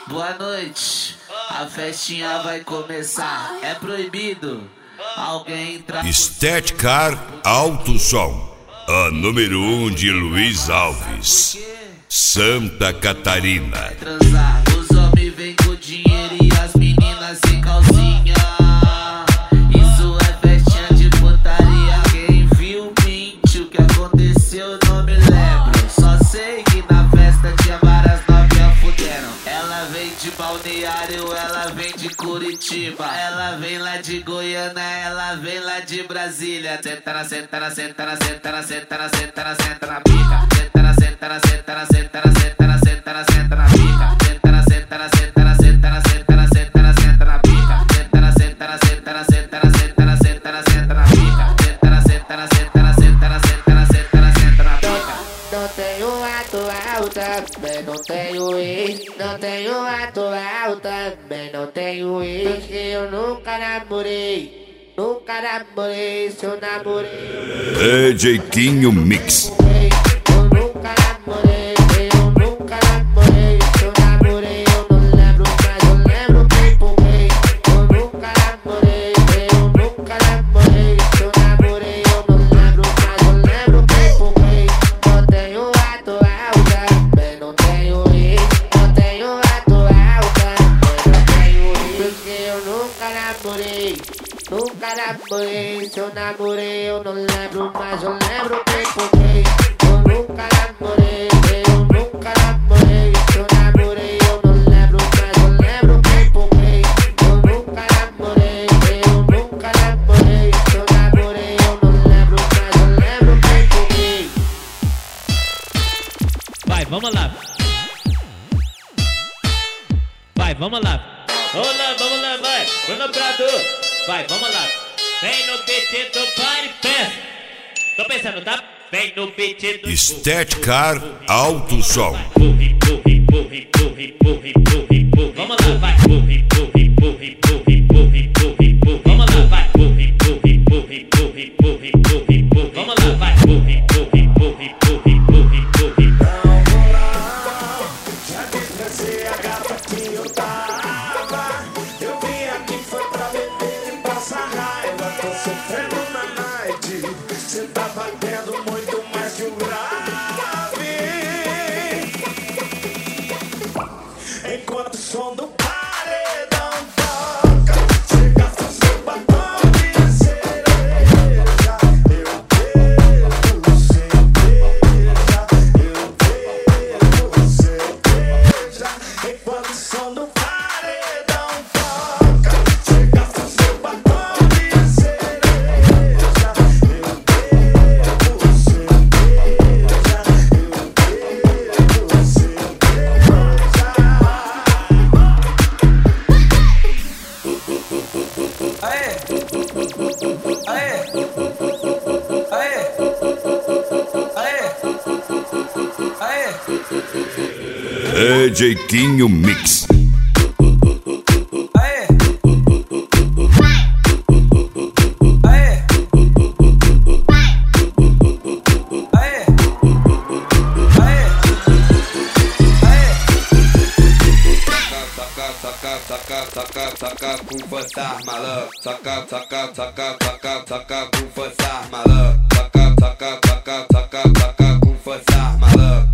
Boa noite, a festinha vai começar. É proibido alguém entrar. Estética Alto Som, a número 1 de Luiz Alves, Santa Catarina. Transar, os homens vêm com dinheiro e as meninas sem calcinha. Isso é festinha de putaria. Quem viu mente, o que aconteceu não me lembro. Só sei que na festa tinha várias novinhas fuderam. Ela vem de Balneário, ela vem de Curitiba, ela vem lá de Goiânia, ela vem lá de Brasília. Senta na, senta na, senta na, senta na, senta na, senta na, senta na pica. Senta na, senta na, senta na, senta na, senta na, senta na, senta na pica. Senta na, senta na, senta na, senta na, senta na, senta na, senta na pica. Senta na, senta na, senta na, senta na, senta na, senta na, senta na pica. Senta na, senta na, senta na, senta na, senta na, senta na, senta na pica. Não tenho atual, também não tenho ex. Não tenho atual, também não tenho ex. Porque eu nunca namorei, nunca namorei. Se eu namorei, Jeitinho Mix. eu nunca namorei, eu nunca namorei. Se eu namorei, eu não lembro, mas eu lembro que empurrei. Eu nunca namorei, eu nunca namorei. Se eu namorei, eu não lembro, mas eu lembro que empurrei. Não tenho atual, também não tenho ex. Não tenho atual, também não tenho ex. Porque eu nunca namorei, nunca namorei. Se eu namorei, eu não lembro, mas eu lembro que empurrei. Eu nunca namorei, eu nunca namorei. Se eu namorei, eu não lembro, mas eu lembro que empurrei. Eu nunca namorei, eu nunca namorei. Se eu namorei, eu não lembro, mas eu lembro que empurrei. Vai, vamos lá. Vai, vamos lá. Vamos lá, vai. Bruno Prado. Vai, vamos lá. Vem no beat do party fest. Tô pensando, tá? Vem no beat do Estética Alto Som. Vamos lá, vai. Vamos lá, vai. Vamos lá, vai. Já que trazer a garrafa que eu tava. Eu vim aqui foi pra beber e passar raiva. Tô sofrendo na night. Cê tá batendo muito mais que o grave. Enquanto o som do paredão toca, chega a fazer batom de cereja. Eu bebo cerveja, eu bebo cerveja. Enquanto o som do paredão toca, chega a fazer batom de cereja. Eu bebo cerveja, eu bebo cerveja. Aê! Aê! Aê! Aê! Aê! Jeitinho Mix. Aê! Aê! Aê! Saca com força arma, saca com força arma, saca com força arma,